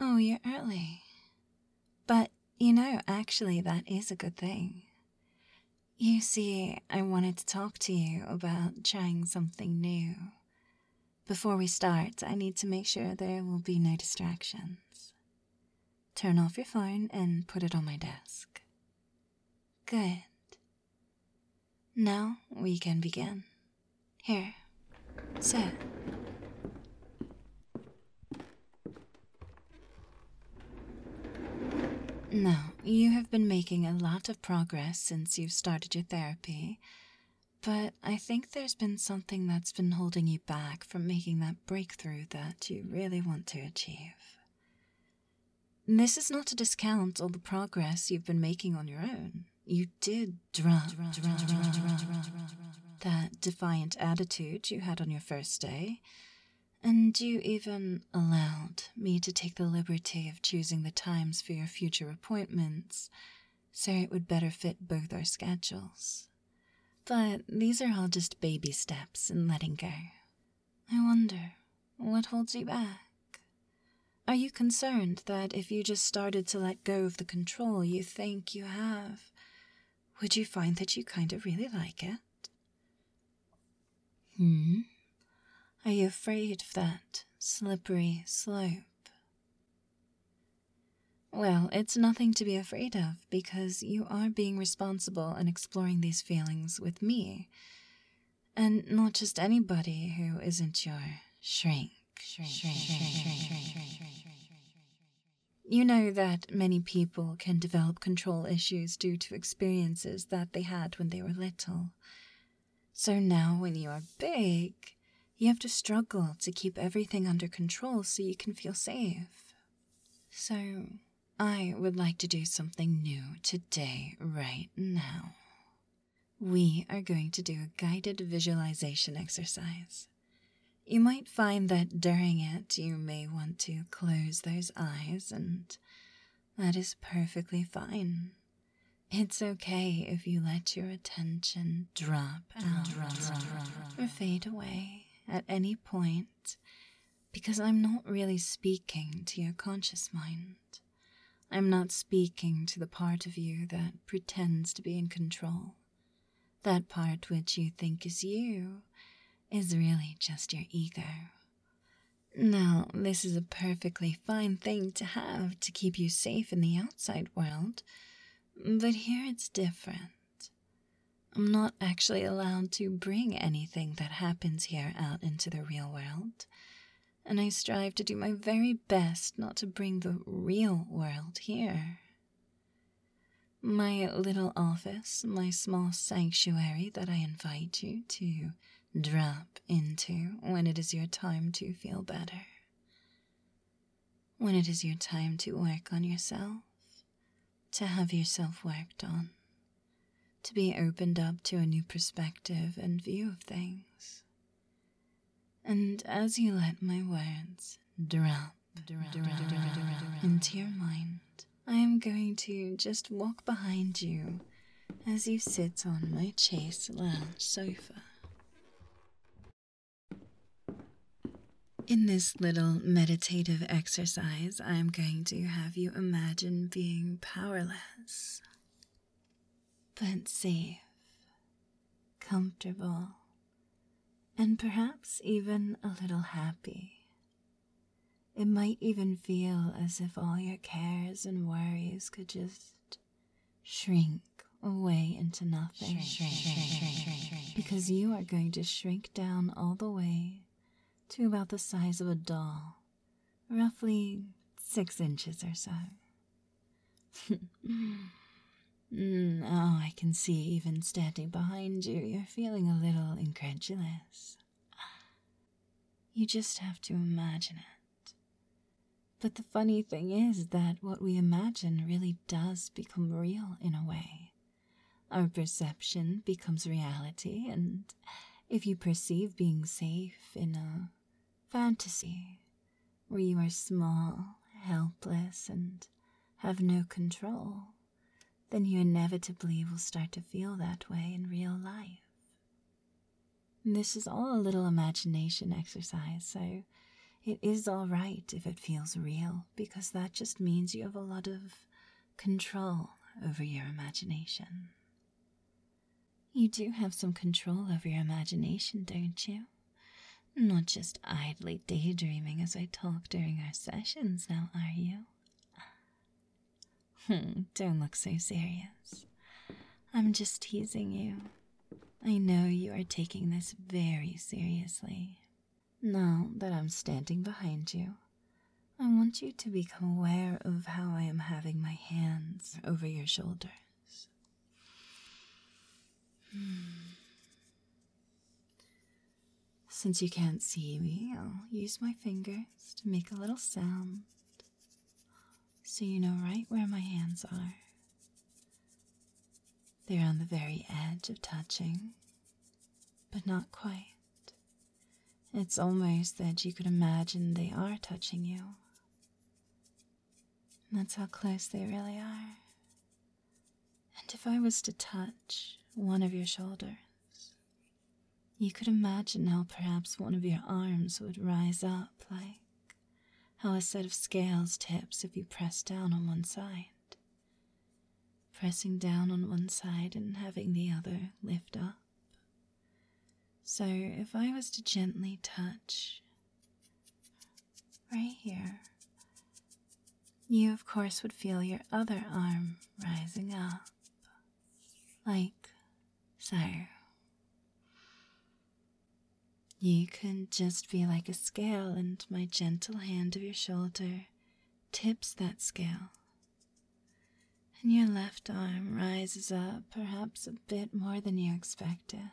Oh, you're early. But, actually that is a good thing. You see, I wanted to talk to you about trying something new. Before we start, I need to make sure there will be no distractions. Turn off your phone and put it on my desk. Good. Now we can begin. Here, sit. Now, you have been making a lot of progress since you've started your therapy, but I think there's been something that's been holding you back from making that breakthrough that you really want to achieve. This is not to discount all the progress you've been making on your own. You did drop that defiant attitude you had on your first day, and you even allowed me to take the liberty of choosing the times for your future appointments so it would better fit both our schedules. But these are all just baby steps in letting go. I wonder, what holds you back? Are you concerned that if you just started to let go of the control you think you have, would you find that you kind of really like it? Are you afraid of that slippery slope? Well, it's nothing to be afraid of because you are being responsible and exploring these feelings with me. And not just anybody who isn't your shrink. You know that many people can develop control issues due to experiences that they had when they were little. So now when you are big, you have to struggle to keep everything under control so you can feel safe. So, I would like to do something new today, right now. We are going to do a guided visualization exercise. You might find that during it you may want to close those eyes, and that is perfectly fine. It's okay if you let your attention drop out or fade away at any point, because I'm not really speaking to your conscious mind. I'm not speaking to the part of you that pretends to be in control. That part which you think is you is really just your ego. Now, this is a perfectly fine thing to have to keep you safe in the outside world, but here it's different. I'm not actually allowed to bring anything that happens here out into the real world, and I strive to do my very best not to bring the real world here. My little office, my small sanctuary that I invite you to drop into when it is your time to feel better. When it is your time to work on yourself, to have yourself worked on, to be opened up to a new perspective and view of things. And as you let my words drop into your mind, I am going to just walk behind you as you sit on my chaise lounge sofa. In this little meditative exercise, I am going to have you imagine being powerless, but safe, comfortable, and perhaps even a little happy. It might even feel as if all your cares and worries could just shrink away into nothing. Because you are going to shrink down all the way to about the size of a doll, roughly 6 inches or so. Oh, I can see even standing behind you, you're feeling a little incredulous. You just have to imagine it. But the funny thing is that what we imagine really does become real in a way. Our perception becomes reality, and if you perceive being safe in a fantasy where you are small, helpless, and have no control, then you inevitably will start to feel that way in real life. This is all a little imagination exercise, so It is alright if it feels real, because that just means you have a lot of control over your imagination. You do have some control over your imagination, don't you? Not just idly daydreaming as I talk during our sessions now, are you? Don't look so serious. I'm just teasing you. I know you are taking this very seriously. Now that I'm standing behind you, I want you to become aware of how I am having my hands over your shoulders. Since you can't see me, I'll use my fingers to make a little sound so you know right where my hands are. They're on the very edge of touching, but not quite. It's almost that you could imagine they are touching you. That's how close they really are. And if I was to touch one of your shoulders, you could imagine how perhaps one of your arms would rise up, like how a set of scales tips if you press down on one side. Pressing down on one side and having the other lift up. So if I was to gently touch right here, you of course would feel your other arm rising up, like so. You could just be like a scale, and my gentle hand of your shoulder tips that scale. And your left arm rises up perhaps a bit more than you expected.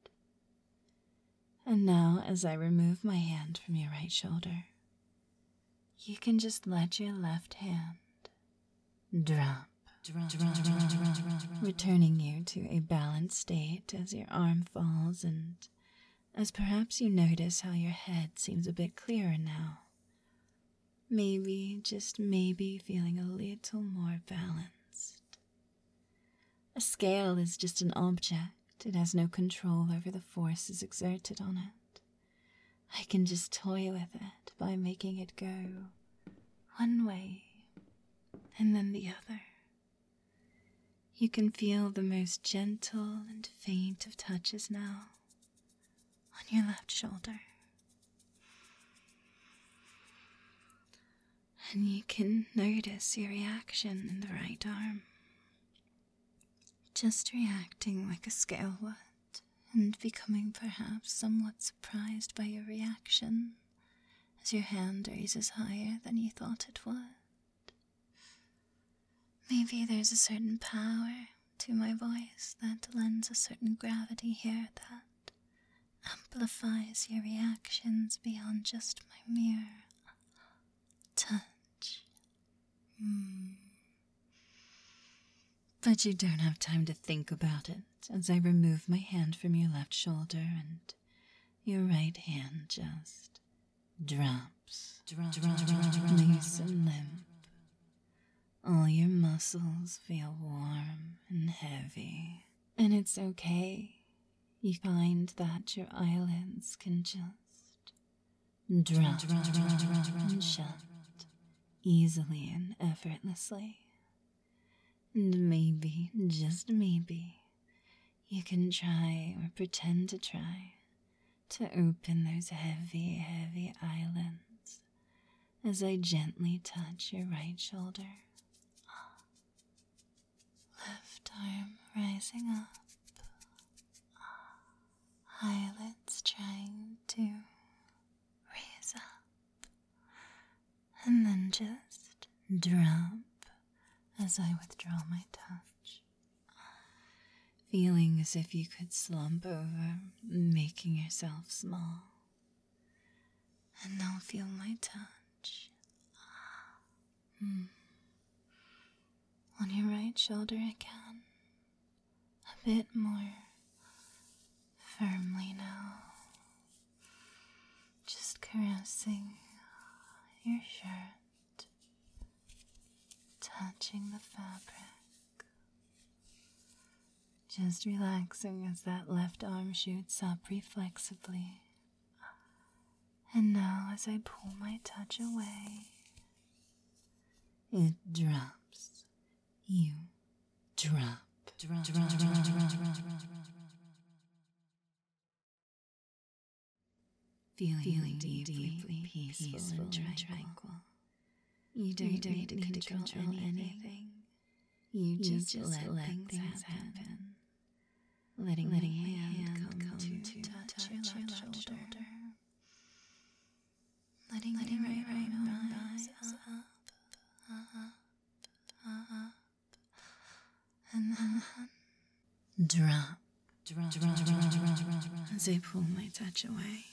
And now, as I remove my hand from your right shoulder, you can just let your left hand drop, returning you to a balanced state as your arm falls, and as perhaps you notice how your head seems a bit clearer now. Maybe, just maybe, feeling a little more balanced. A scale is just an object. It has no control over the forces exerted on it. I can just toy with it by making it go one way and then the other. You can feel the most gentle and faint of touches now on your left shoulder. And you can notice your reaction in the right arm. Just reacting like a scale would, and becoming perhaps somewhat surprised by your reaction as your hand raises higher than you thought it would. Maybe there's a certain power to my voice that lends a certain gravity here that amplifies your reactions beyond just my mere touch. But you don't have time to think about it as I remove my hand from your left shoulder and your right hand just drops, loose and limp. All your muscles feel warm and heavy, and it's okay. You find that your eyelids can just drop and shut easily and effortlessly. And maybe, just maybe, you can try or pretend to try to open those heavy, heavy eyelids as I gently touch your right shoulder. Left arm rising up, eyelids trying to raise up, and then just drop as I withdraw my touch, feeling as if you could slump over, making yourself small. And now feel my touch. On your right shoulder again, a bit more firmly now, just caressing your shirt, touching the fabric, just relaxing as that left arm shoots up reflexively, And now as I pull my touch away, it drops. You drop. Feeling deeply peaceful and tranquil. You don't need to control anything. You just let things happen. Letting my hand come to touch your left shoulder. Letting my right rise up, and then drop. As I pull my touch away.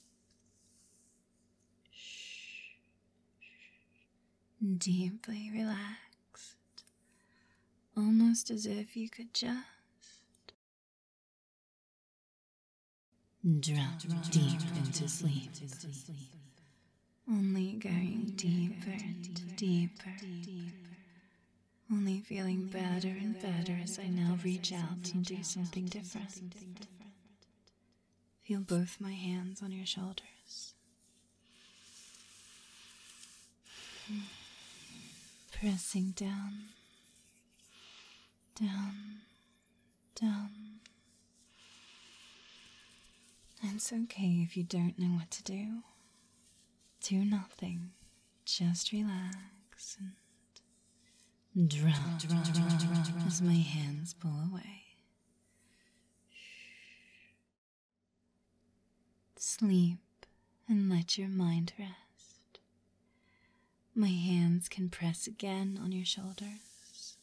Deeply relaxed, almost as if you could just drop deep into sleep, only going deeper and deeper, only feeling better and better as I now reach out and do something different. Feel both my hands on your shoulders. Pressing down, down, down. It's okay if you don't know what to do. Do nothing. Just relax and drop as my hands pull away. Sleep and let your mind rest. My hands can press again on your shoulders,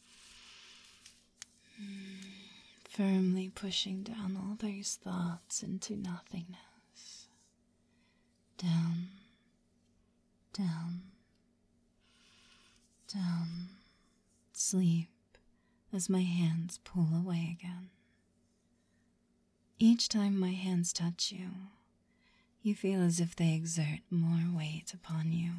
firmly pushing down all those thoughts into nothingness. Down, down, down. Sleep as my hands pull away again. Each time my hands touch you, you feel as if they exert more weight upon you,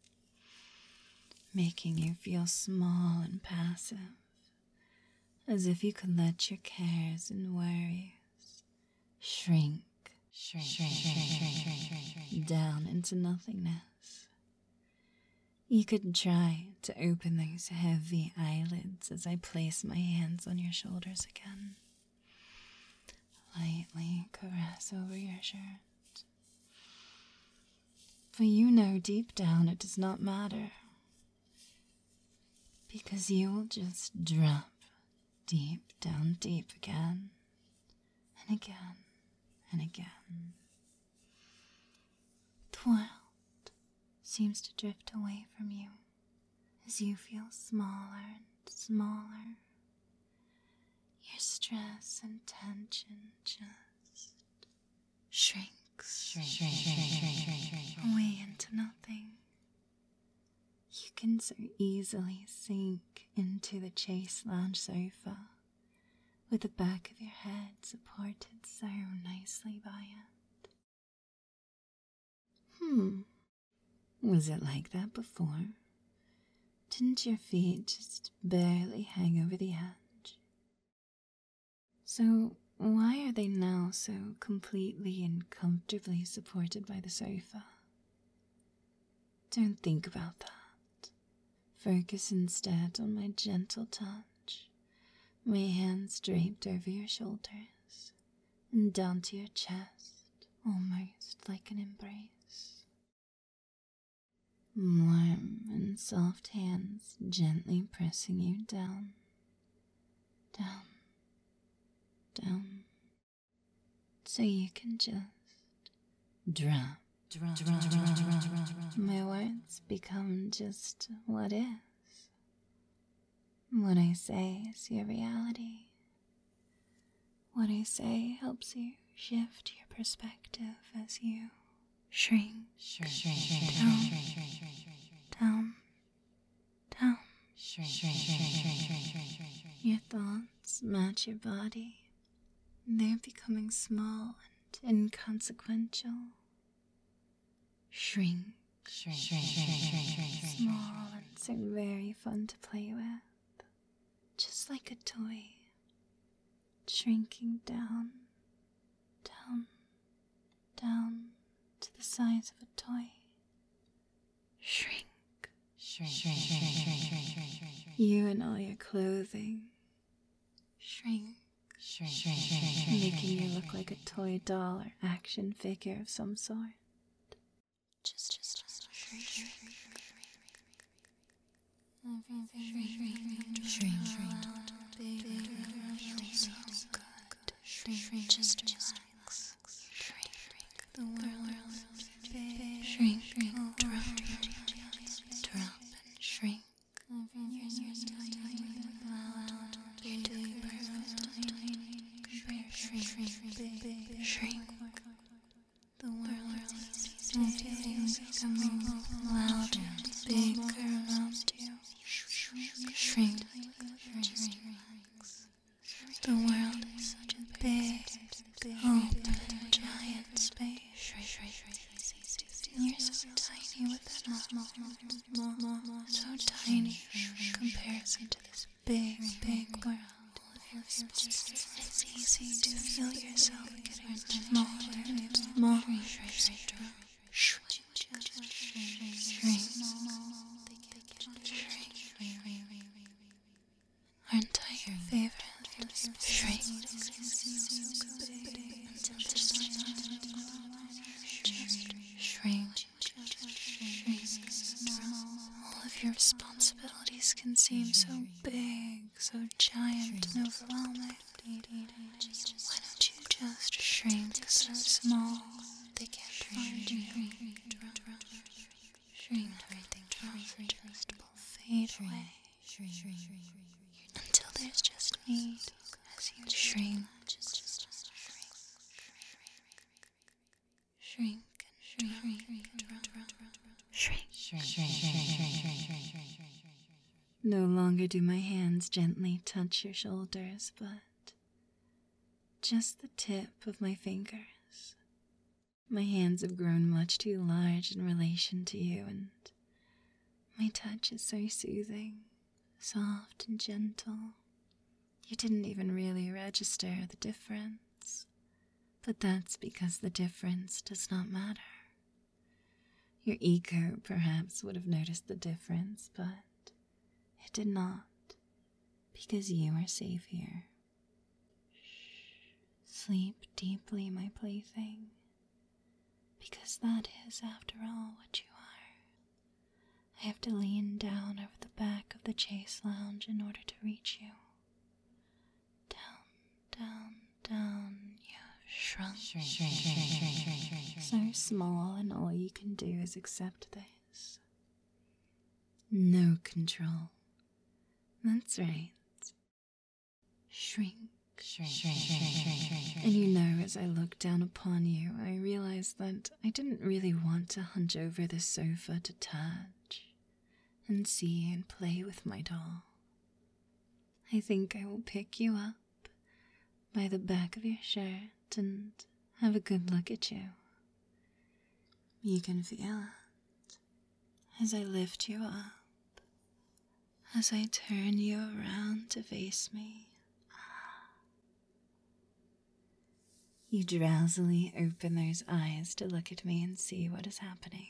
making you feel small and passive, as if you could let your cares and worries shrink down into nothingness. You could try to open those heavy eyelids as I place my hands on your shoulders again. Lightly caress over your shirt. For you know deep down it does not matter, because you will just drop deep down deep again and again and again. The world seems to drift away from you as you feel smaller and smaller. Your stress and tension just shrinks away into nothing. You can so easily sink into the Chase Lounge sofa with the back of your head supported so nicely by it. Was it like that before? Didn't your feet just barely hang over the edge? So why are they now so completely and comfortably supported by the sofa? Don't think about that. Focus instead on my gentle touch, my hands draped over your shoulders and down to your chest, almost like an embrace. Warm and soft hands gently pressing you down, down, down, so you can just drop. My words become just what is. What I say is your reality. What I say helps you shift your perspective as you shrink down. Your thoughts match your body. They're becoming small and inconsequential. Shrink. Small and so very fun to play with. Just like a toy. Shrinking down to the size of a toy. Shrink. You and all your clothing. Shrink. Making you look like a toy doll or action figure of some sort. Just shrink. Shrink. So good. Shrink. Just relax. Shrink. The world is big. Shrink. Drop and shrink. You're tiny and loud. You're doing perfect. Shrink. The world is big. Becoming loud and big around you. Shrink. The world is such a big, open, giant space. You're so tiny with that small, so tiny in comparison to this big world. It's easy to feel yourself getting smaller and smaller. Shrink. Aren't I your favorite? Shrink. Shrink. All of your responsibilities can seem so big, so giant and overwhelming. Why don't you just shrink so small they can't find you? Shrink. Everything just will fade away. Until there's just me as you shrink. No longer do my hands gently touch your shoulders, but just the tip of my fingers. My hands have grown much too large in relation to you, and my touch is so soothing, soft and gentle. You didn't even really register the difference, but that's because the difference does not matter. Your ego perhaps would have noticed the difference, but it did not, because you are safe here. Sleep deeply, my plaything, because that is, after all, what you are. I have to lean down over the back of the chase lounge in order to reach you. Down, you've shrunk. So small, and all you can do is accept this. No control. That's right. Shrink. And you know, as I look down upon you, I realize that I didn't really want to hunch over the sofa to touch and see and play with my doll. I think I will pick you up by the back of your shirt and have a good look at you. You can feel it as I lift you up, as I turn you around to face me. You drowsily open those eyes to look at me and see what is happening.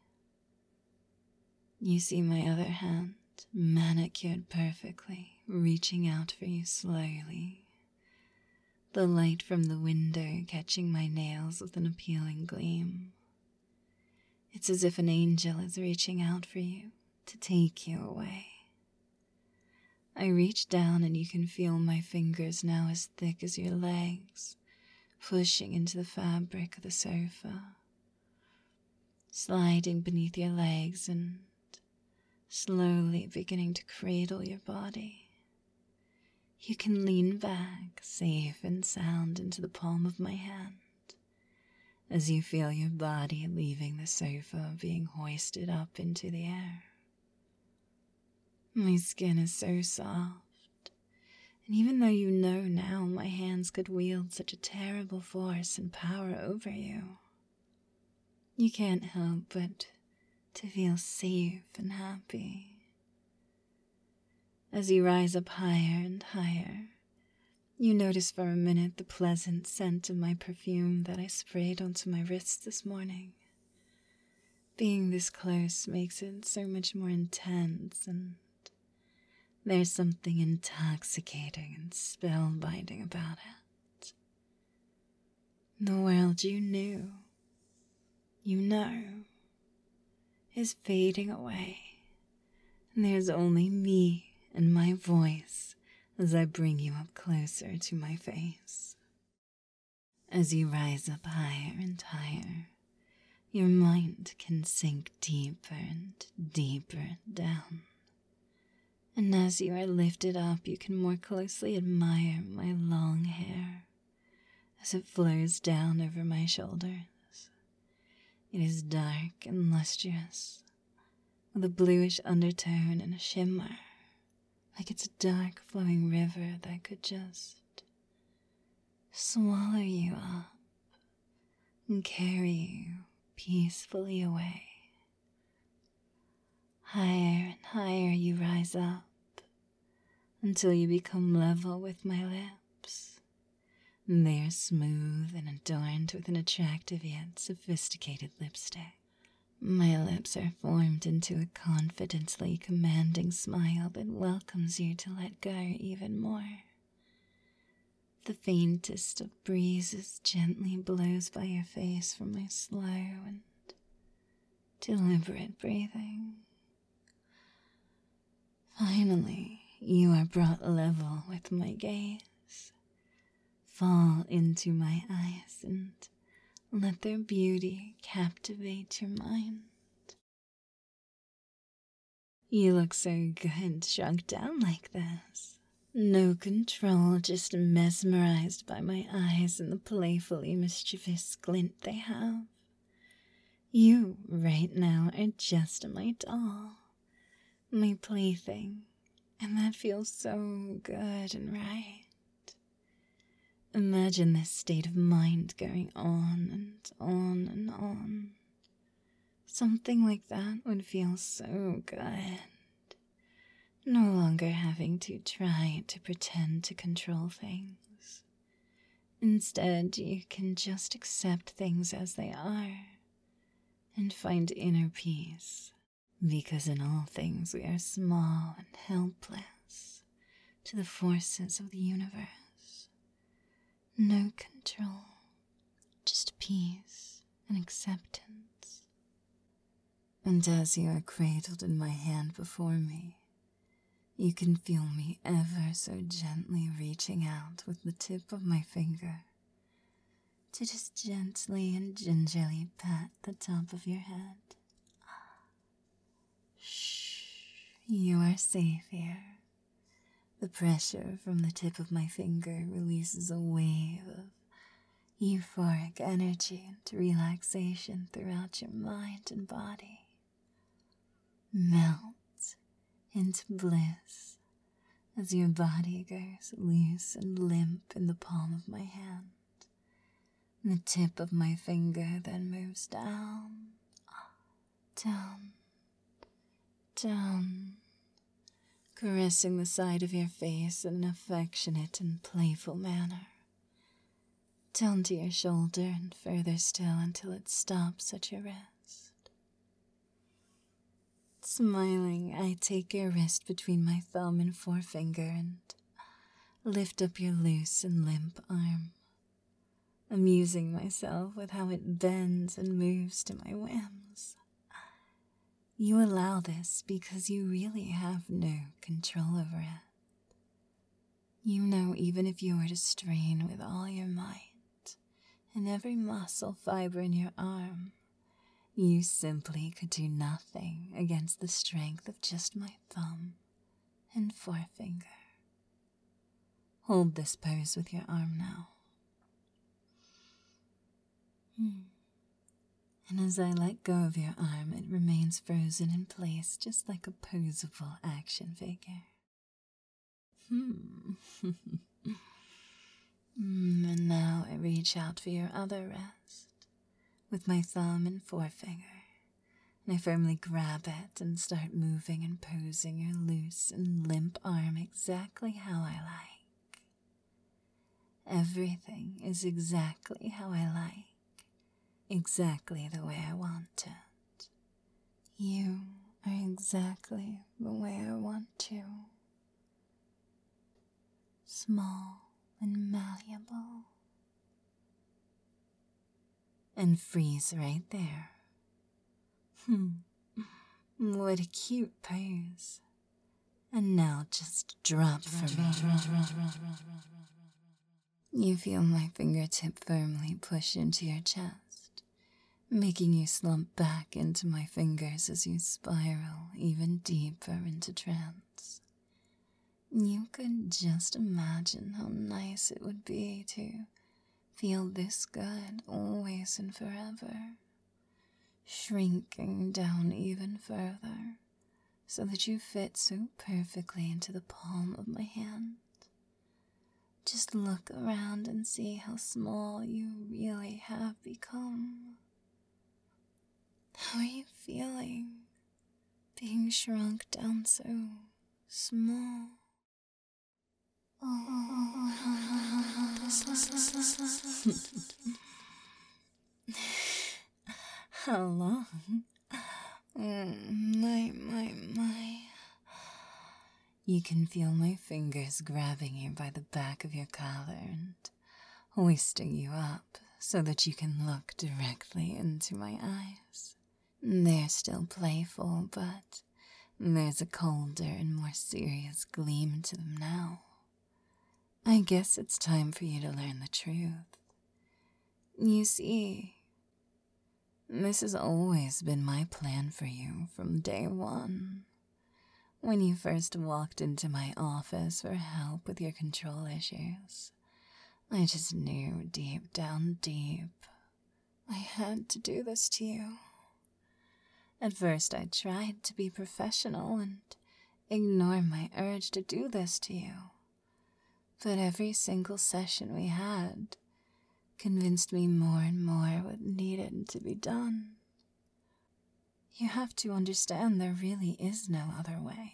You see my other hand, manicured perfectly, reaching out for you slowly. The light from the window catching my nails with an appealing gleam. It's as if an angel is reaching out for you to take you away. I reach down and you can feel my fingers now as thick as your legs, pushing into the fabric of the sofa, sliding beneath your legs and slowly beginning to cradle your body. You can lean back, safe and sound, into the palm of my hand as you feel your body leaving the sofa, being hoisted up into the air. My skin is so soft, and even though you know now my hands could wield such a terrible force and power over you, you can't help but to feel safe and happy. As you rise up higher and higher, you notice for a minute the pleasant scent of my perfume that I sprayed onto my wrists this morning Being this close makes it so much more intense, and there's something intoxicating and spellbinding about it. The world you knew, you know, is fading away, and there's only me and my voice as I bring you up closer to my face. As you rise up higher and higher, your mind can sink deeper and deeper down. And as you are lifted up, you can more closely admire my long hair as it flows down over my shoulders. It is dark and lustrous, with a bluish undertone and a shimmer, like it's a dark flowing river that could just swallow you up and carry you peacefully away. Higher and higher you rise up until you become level with my lips. They are smooth and adorned with an attractive yet sophisticated lipstick. My lips are formed into a confidently commanding smile that welcomes you to let go even more. The faintest of breezes gently blows by your face from my slow and deliberate breathing. Finally, you are brought level with my gaze. Fall into my eyes and let their beauty captivate your mind. You look so good shrunk down like this. No control, just mesmerized by my eyes and the playfully mischievous glint they have. You, right now, are just my doll, my plaything, and that feels so good and right. Imagine this state of mind going on and on and on. Something like that would feel so good. No longer having to try to pretend to control things. Instead, you can just accept things as they are and find inner peace. Because in all things we are small and helpless to the forces of the universe. No control, just peace and acceptance. And as you are cradled in my hand before me, you can feel me ever so gently reaching out with the tip of my finger to just gently and gingerly pat the top of your head. Shh, you are safe here. The pressure from the tip of my finger releases a wave of euphoric energy and relaxation throughout your mind and body. Melt into bliss as your body goes loose and limp in the palm of my hand. The tip of my finger then moves down, down, down, caressing the side of your face in an affectionate and playful manner. Down to your shoulder and further still until it stops at your wrist. Smiling, I take your wrist between my thumb and forefinger and lift up your loose and limp arm, amusing myself with how it bends and moves to my whims. You allow this because you really have no control over it. You know, even if you were to strain with all your might and every muscle fiber in your arm, you simply could do nothing against the strength of just my thumb and forefinger. Hold this pose with your arm now. And as I let go of your arm, it remains frozen in place, just like a posable action figure. And now I reach out for your other wrist with my thumb and forefinger, and I firmly grab it and start moving and posing your loose and limp arm exactly how I like. Everything is exactly how I like. Exactly the way I want it. You are exactly the way I want you. Small and malleable. And freeze right there. What a cute pose. And now just drop for me. You feel my fingertip firmly push into your chest, making you slump back into my fingers as you spiral even deeper into trance. You could just imagine how nice it would be to feel this good always and forever, shrinking down even further so that you fit so perfectly into the palm of my hand. Just look around and see how small you really have become. How are you feeling, being shrunk down so small? How long? My. You can feel my fingers grabbing you by the back of your collar and hoisting you up so that you can look directly into my eyes. They're still playful, but there's a colder and more serious gleam to them now. I guess it's time for you to learn the truth. You see, this has always been my plan for you from day one. When you first walked into my office for help with your control issues, I just knew deep down deep I had to do this to you. At first I tried to be professional and ignore my urge to do this to you. But every single session we had convinced me more and more what needed to be done. You have to understand there really is no other way.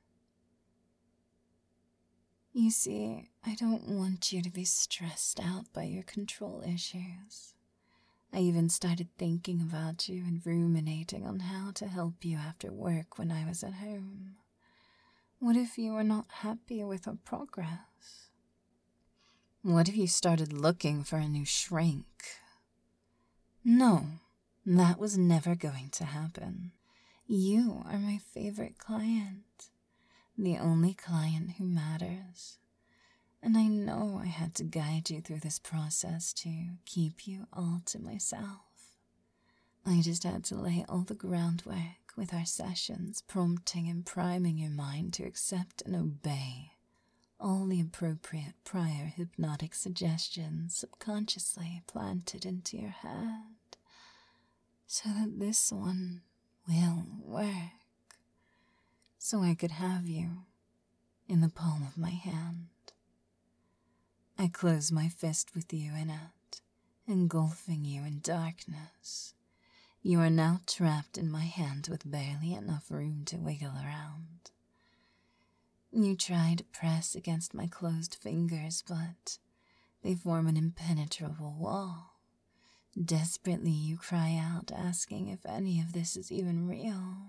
You see, I don't want you to be stressed out by your control issues. I even started thinking about you and ruminating on how to help you after work when I was at home. What if you were not happy with our progress? What if you started looking for a new shrink? No, that was never going to happen. You are my favorite client, the only client who matters. And I know I had to guide you through this process to keep you all to myself. I just had to lay all the groundwork with our sessions, prompting and priming your mind to accept and obey all the appropriate prior hypnotic suggestions subconsciously planted into your head, so that this one will work, so I could have you in the palm of my hand. I close my fist with you in it, engulfing you in darkness. You are now trapped in my hand with barely enough room to wiggle around. You try to press against my closed fingers, but they form an impenetrable wall. Desperately you cry out, asking if any of this is even real.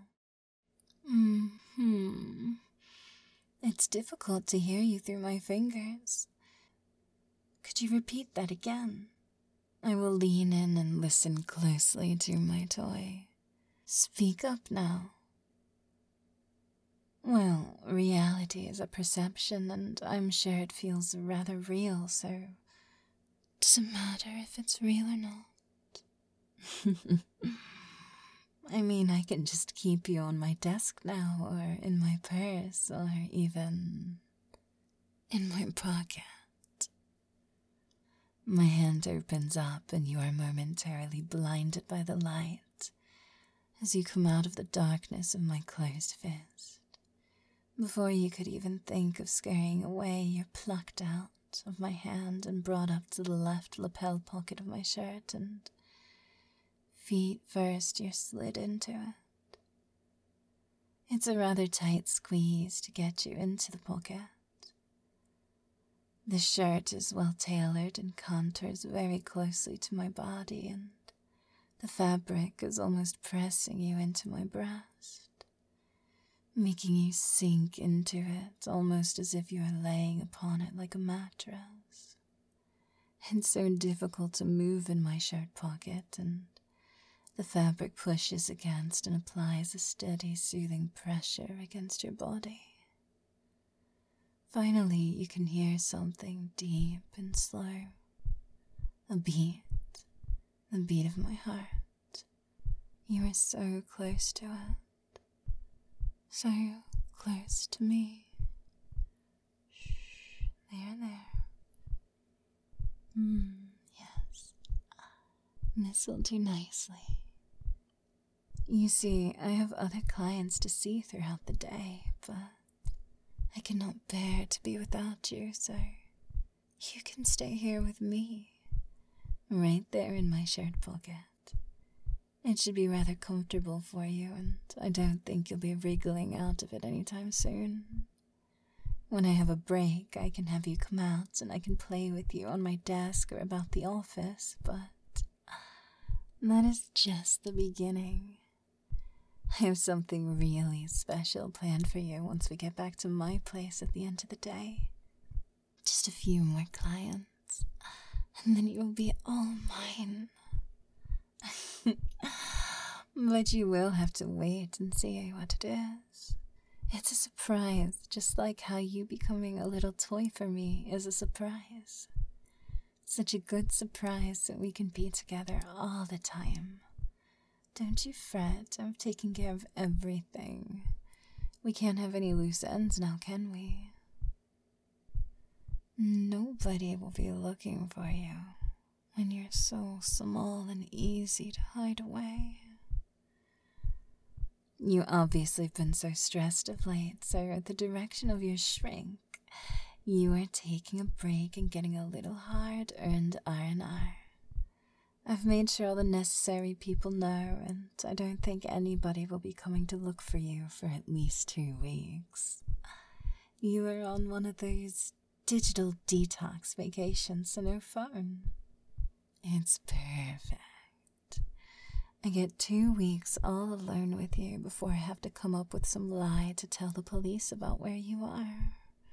It's difficult to hear you through my fingers. Could you repeat that again? I will lean in and listen closely to my toy. Speak up now. Well, reality is a perception, and I'm sure it feels rather real, so does it matter if it's real or not? I mean, I can just keep you on my desk now, or in my purse, or even in my pocket. My hand opens up and you are momentarily blinded by the light as you come out of the darkness of my closed fist. Before you could even think of scurrying away, you're plucked out of my hand and brought up to the left lapel pocket of my shirt, and feet first, you're slid into it. It's a rather tight squeeze to get you into the pocket. The shirt is well tailored and contours very closely to my body, and The fabric is almost pressing you into my breast, making you sink into it almost as if you are laying upon it like a mattress. It's so difficult to move in my shirt pocket, and the fabric pushes against and applies a steady, soothing pressure against your body. Finally, you can hear something deep and slow. A beat. The beat of my heart. You are so close to it. So close to me. Shh. There. Yes. Nestle too nicely. You see, I have other clients to see throughout the day, but I cannot bear to be without you, so you can stay here with me. Right there in my shirt pocket. It should be rather comfortable for you, and I don't think you'll be wriggling out of it anytime soon. When I have a break, I can have you come out and I can play with you on my desk or about the office, but that is just the beginning. I have something really special planned for you once we get back to my place at the end of the day. Just a few more clients. And then you will be all mine. But you will have to wait and see what it is. It's a surprise, just like how you becoming a little toy for me is a surprise. Such a good surprise that we can be together all the time. Don't you fret, I'm taking care of everything. We can't have any loose ends now, can we? Nobody will be looking for you when you're so small and easy to hide away. You obviously have been so stressed of late, so at the direction of your shrink, you are taking a break and getting a little hard-earned R&R. I've made sure all the necessary people know, and I don't think anybody will be coming to look for you for at least 2 weeks. You are on one of those digital detox vacations, so no phone. It's perfect. I get 2 weeks all alone with you before I have to come up with some lie to tell the police about where you are.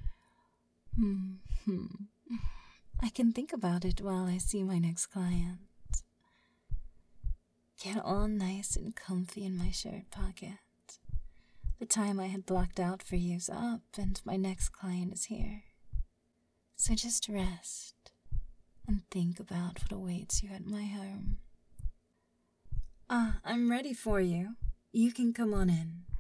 I can think about it while I see my next client. Get all nice and comfy in my shirt pocket. The time I had blocked out for you's up, and my next client is here. So just rest and think about what awaits you at my home. I'm ready for you. You can come on in.